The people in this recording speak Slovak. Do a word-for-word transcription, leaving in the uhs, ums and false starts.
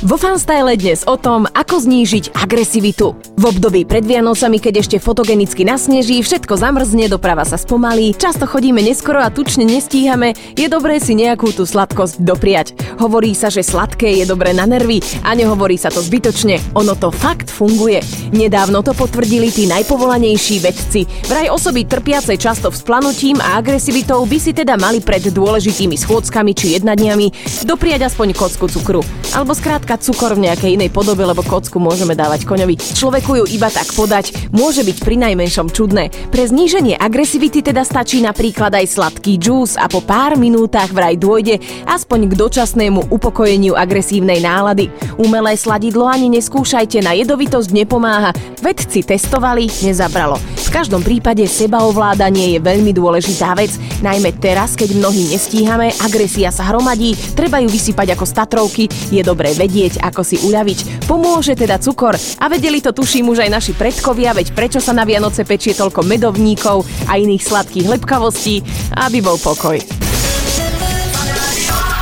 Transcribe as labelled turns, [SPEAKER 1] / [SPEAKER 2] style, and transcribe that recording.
[SPEAKER 1] Vo Fanstyle dnes o tom, ako znížiť agresivitu. V období pred Vianocami, keď ešte fotogenicky nasneží, všetko zamrzne, doprava sa spomalí, často chodíme neskoro a tučne nestíhame, je dobré si nejakú tú sladkosť dopriať. Hovorí sa, že sladké je dobré na nervy a nehovorí sa to zbytočne, ono to fakt funguje. Nedávno to potvrdili tí najpovolanejší vedci. Vraj osoby trpiace často vzplanutím a agresivitou by si teda mali pred dôležitými schôdzkami či jednaniami dopriať aspoň kocku cukru. Alebo skrátka cukor v nejakej inej podobe, lebo kocku môžeme dávať koňovi. Človeku ju iba tak podať môže byť prinajmenšom čudné. Pre zníženie agresivity teda stačí napríklad aj sladký džús a po pár minútach vraj dôjde aspoň k dočasnému upokojeniu agresívnej nálady. Umelé sladidlo ani neskúšajte, na jedovitosť nepomáha. Vedci testovali, nezabralo. V každom prípade sebaovládanie je veľmi dôležitá vec, najmä teraz, keď mnohí nestíhame, agresia sa hromadí, treba ju vysypať ako z Tatrovky, je dobré vedieť, ako si uľaviť. Pomôže teda cukor a vedeli to tuším už aj naši predkovia, veď prečo sa na Vianoce pečie toľko medovníkov a iných sladkých lepkavostí, aby bol pokoj.